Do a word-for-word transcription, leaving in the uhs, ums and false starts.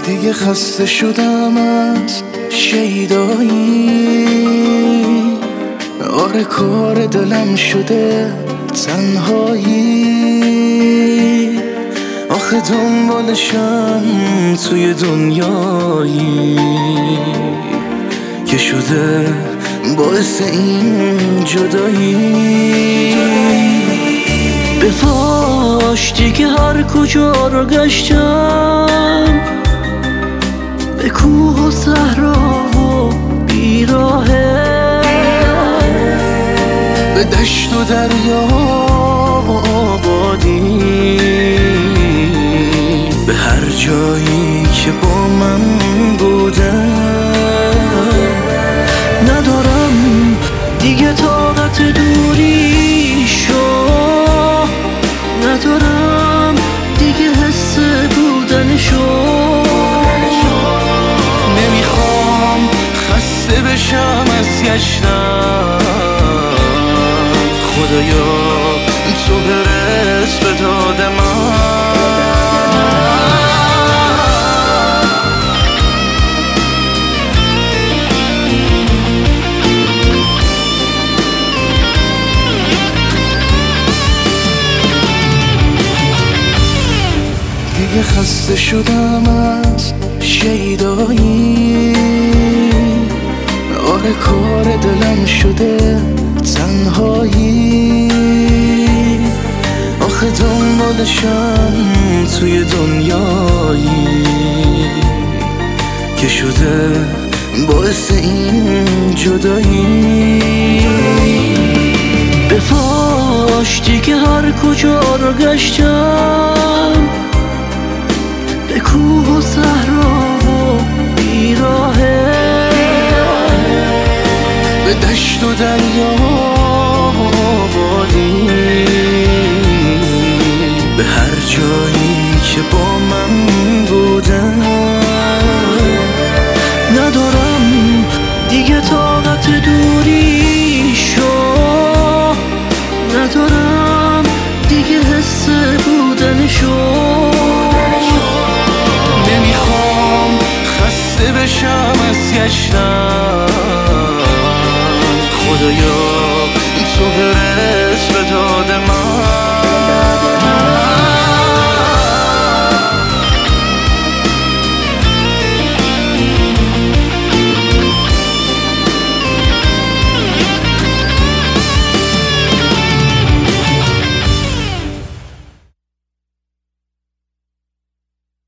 دیگه خسته شدم از شیدایی، آره کار دلم شده تنهایی. آخه دنبالشم توی دنیایی که شده باعث این جدایی. به فاش دیگه هر کجا رو گشتم، به کوه و صحرا و بیراهه، به دشت و دریا و آبادی، به هر جایی که با من بودن. ندارم دیگه طاقت دوری شو، ندارم دیگه حس بودنشو. نمیخوام خسته بشم از گشتن، خدایا تو برس به داد من. دیگه خسته شدم از شیدایی، آره کار دلم شده تنهایی. آخه دنبالشم توی دنیایی که شده باعث این جدایی. به فاش دیگه هر کجا رو گشتم، به کوه و صحرا و بیراهه، به دشت و دریا و آبادی، به هر جایی که با من بودن.